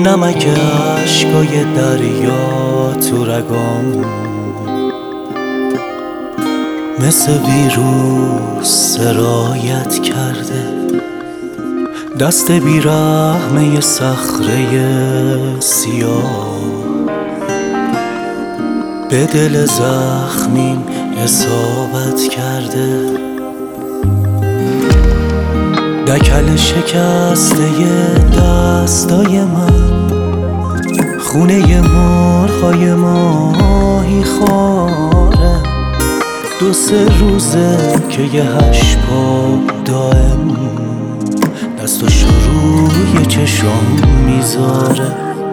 نمک عشقای دریا تو رگام، مثل ویروس سرایت کرده. دست بیرحمه صخره سیاه به دل زخمیم اصابت کرده. دکل شکسته دستای من، خونه مرغای ماهی خواره. 2-3 روزه که یه هشپا دائم دستاشو روی چشام میذاره.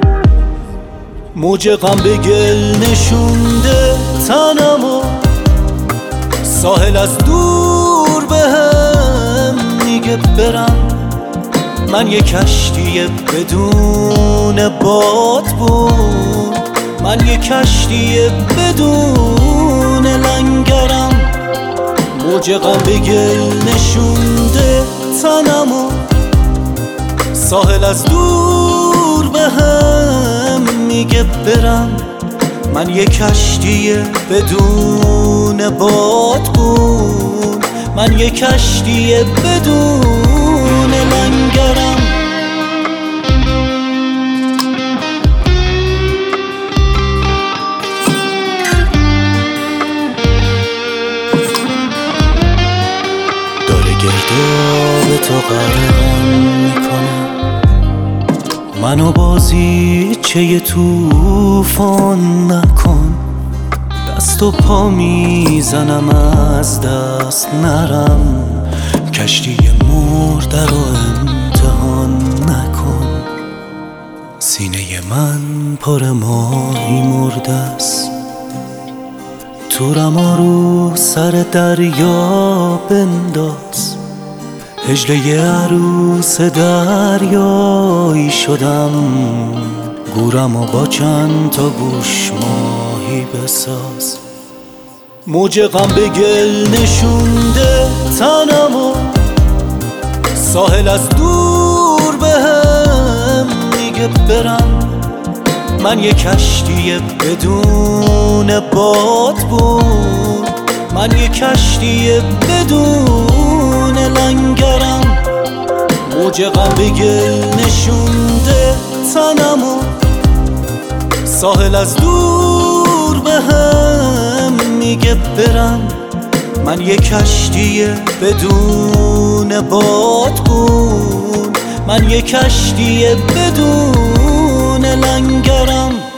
موج غم به گل نشونده تنمو، ساحل از دور بهم میگه برم. من یه کشتی بدون باد بود، من یه کشتی بدون لنگرم. موج غم به گل نشونده تنمو، ساحل از دور بهم میگه برم. من یه کشتی بدون باد بود، من یه کشتی بدون لنگرم. داره گرداب تو غرقم میکنه، منو بازیچه یه طوفان نکن. دست و پا میزنم از دست نرم، کشتی مرده رو امتحان نکن. سینه من پر ماهی مرده است، تورم رو سر دریا بنداز. هجله عروس دریایی شدم، گورم و با چند تا گوش ماهی بساز. موج غم به گل نشونده تنمو، ساحل از دور بهم میگه برم. من یه کشتی بدون باد بود، من یه کشتی بدون لنگرم. موج غم به گل نشونده تنمو، ساحل از دور بهم میگه برم. من یه کشتی بدون باد بود، من یه کشتی بدون لنگرم.